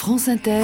France Inter,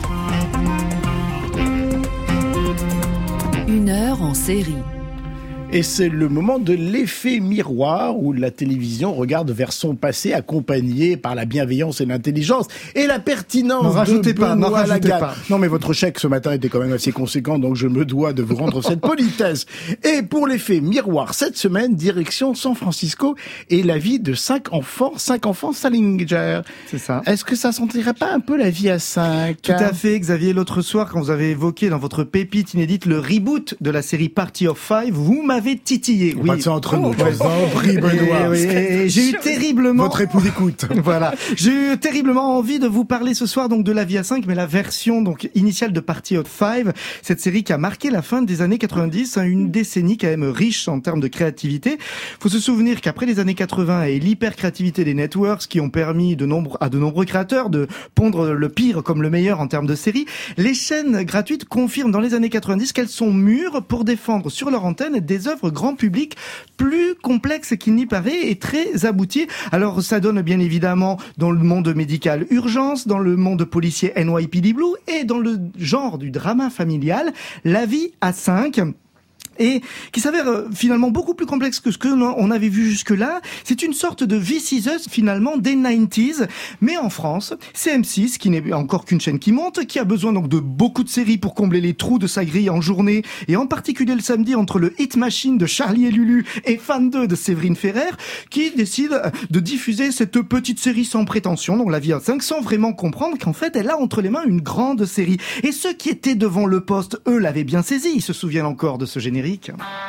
1 heure en série. Et c'est le moment de l'effet miroir où la télévision regarde vers son passé accompagné par la bienveillance et l'intelligence et la pertinence de Benoît Lagarde. Non mais votre chèque ce matin était quand même assez conséquent, donc je me dois de vous rendre cette politesse. Et pour l'effet miroir, cette semaine, direction San Francisco et la vie de 5 enfants Salinger. C'est ça. Est-ce que ça sentirait pas un peu la vie à 5? Tout à fait, Xavier. L'autre soir, quand vous avez évoqué dans votre pépite inédite le reboot de la série Party of Five, vous m'avez titillé. Oui. Pas de ça entre nous. Benoît. J'ai eu terriblement... Votre époux écoute. Voilà. J'ai eu terriblement envie de vous parler ce soir donc de La Vie à 5, mais la version donc initiale de Party of Five. Cette série qui a marqué la fin des années 90, une décennie quand même riche en termes de créativité. Faut se souvenir qu'après les années 80 et l'hyper-créativité des networks qui ont permis à de nombreux créateurs de pondre le pire comme le meilleur en termes de séries, les chaînes gratuites confirment dans les années 90 qu'elles sont mûres pour défendre sur leur antenne des œuvres grand public plus complexes qu'il n'y paraît et très abouties. Alors ça donne bien évidemment dans le monde médical Urgence, dans le monde policier NYPD Blue et dans le genre du drama familial La Vie à 5. Et qui s'avère finalement beaucoup plus complexe que ce que on avait vu jusque-là. C'est une sorte de This Is Us finalement des 90s, mais en France, c'est M6 qui n'est encore qu'une chaîne qui monte, qui a besoin donc de beaucoup de séries pour combler les trous de sa grille en journée, et en particulier le samedi entre le Hit Machine de Charlie et Lulu et Fan 2 de Séverine Ferrer, qui décide de diffuser cette petite série sans prétention, donc La Vie à 5, sans vraiment comprendre qu'en fait elle a entre les mains une grande série. Et ceux qui étaient devant le poste, eux, l'avaient bien saisi, ils se souviennent encore de ce générique. Même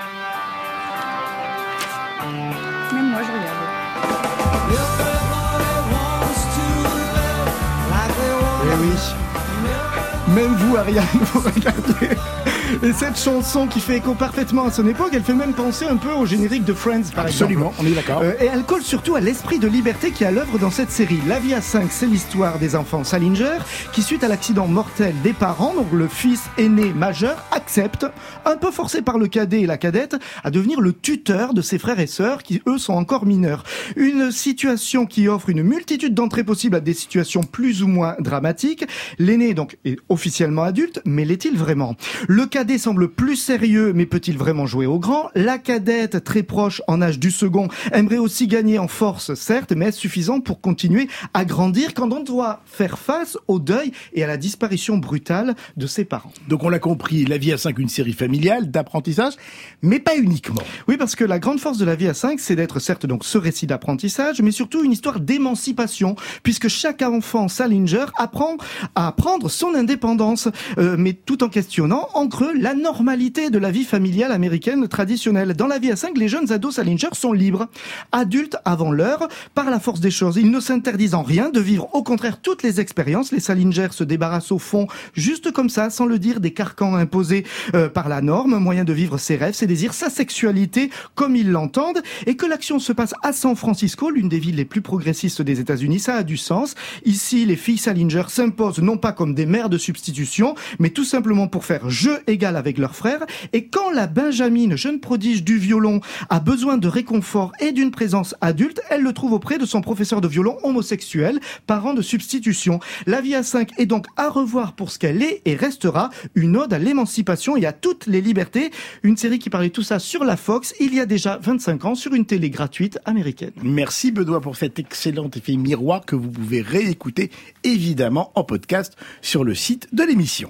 moi je regarde. Eh oui. Même vous, Ariane, vous regardez. Et cette chanson qui fait écho parfaitement à son époque, elle fait même penser un peu au générique de Friends, par Absolument, exemple. on est d'accord. Et elle colle surtout à l'esprit de liberté qui est à l'œuvre dans cette série. La Vie à 5, c'est l'histoire des enfants Salinger qui, suite à l'accident mortel des parents, donc le fils aîné majeur, accepte, un peu forcé par le cadet et la cadette, à devenir le tuteur de ses frères et sœurs qui, eux, sont encore mineurs. Une situation qui offre une multitude d'entrées possibles à des situations plus ou moins dramatiques. L'aîné, donc, est officiellement adulte, mais l'est-il vraiment? Le cadet semble plus sérieux, mais peut-il vraiment jouer au grand? La cadette, très proche en âge du second, aimerait aussi gagner en force, certes, mais est-ce suffisant pour continuer à grandir quand on doit faire face au deuil et à la disparition brutale de ses parents? Donc on l'a compris, La Vie à 5, une série familiale d'apprentissage, mais pas uniquement. Oui, parce que la grande force de La Vie à 5, c'est d'être certes donc ce récit d'apprentissage, mais surtout une histoire d'émancipation, puisque chaque enfant Salinger apprend à prendre son indépendance, mais tout en questionnant en creux la normalité de la vie familiale américaine traditionnelle. Dans La Vie à 5, les jeunes ados Salinger sont libres, adultes avant l'heure, par la force des choses. Ils ne s'interdisent en rien de vivre au contraire toutes les expériences. Les Salinger se débarrassent au fond, juste comme ça, sans le dire, des carcans imposés par la norme, moyen de vivre ses rêves, ses désirs, sa sexualité, comme ils l'entendent, et que l'action se passe à San Francisco, l'une des villes les plus progressistes des États-Unis, ça a du sens. Ici, les filles Salinger s'imposent non pas comme des mères de substitution, mais tout simplement pour faire jeu égal avec leurs frères. Et quand la Benjamine, jeune prodige du violon, a besoin de réconfort et d'une présence adulte, elle le trouve auprès de son professeur de violon homosexuel, parent de substitution. La Vie à 5 est donc à revoir pour ce qu'elle est et restera une ode à l'émancipation et à toutes les libertés. Une série qui parlait tout ça sur la Fox il y a déjà 25 ans sur une télé gratuite américaine. Merci Benoît pour cet excellent effet miroir que vous pouvez réécouter évidemment en podcast sur le site de l'émission.